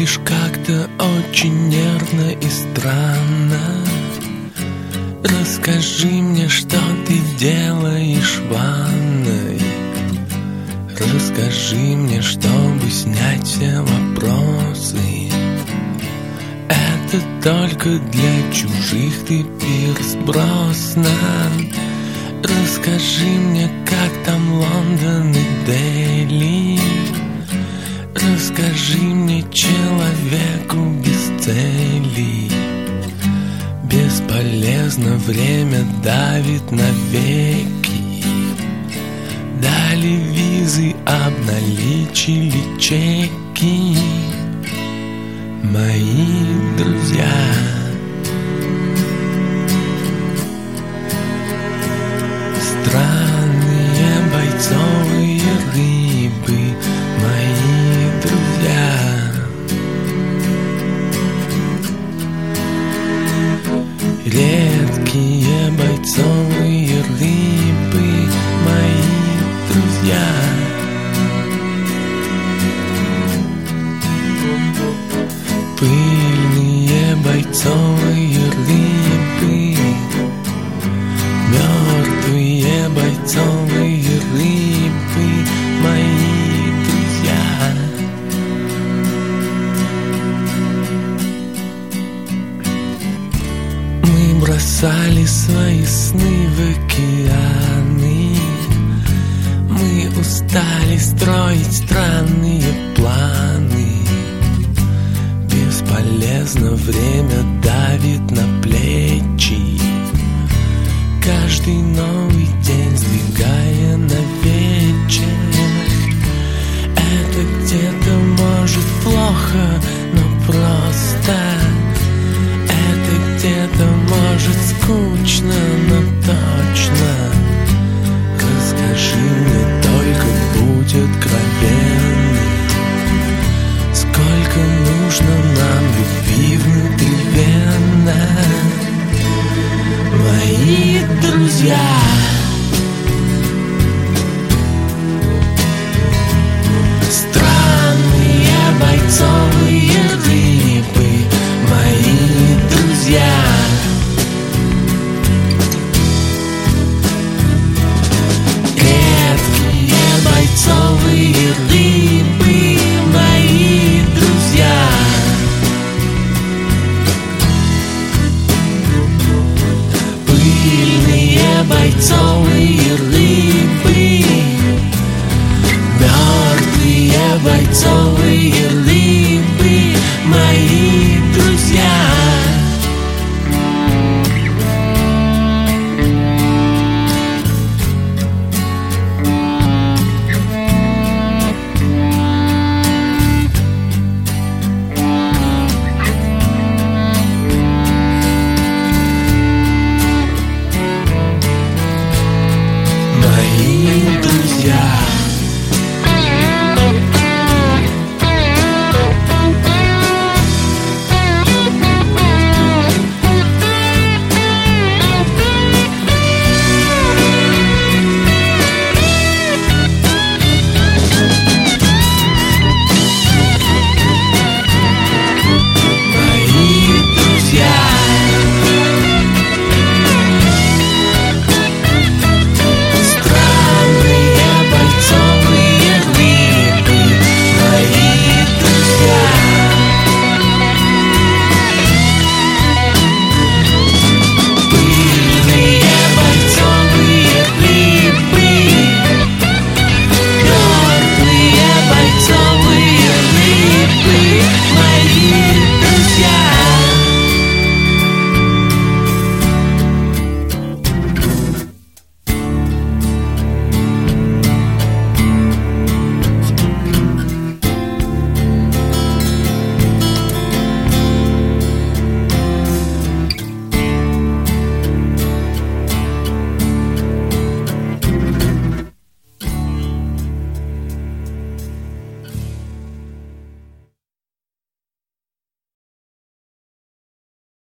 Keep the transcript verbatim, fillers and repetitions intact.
Выглядишь как-то очень нервно и странно. Расскажи мне, что ты делаешь в ванной. Расскажи мне, чтобы снять все вопросы. Это только для чужих ты пирс Броснан. Расскажи мне, как там Лондон и Дели. Расскажи мне, человеку без цели. Бесполезно, время давит навеки. Дали визы, обналичили чеки. Мои друзья. Странные бойцовые рыбы. Мои друзья. Редкие бойцовые рыбы. Мои друзья. Пыльные бойцовые рыбы. Мертвые бойцовые рыбы. Мои друзья. Мы бросали свои сны в океаны. Мы устали строить странные планы. Бесполезно, время давит на плечи. Каждый номер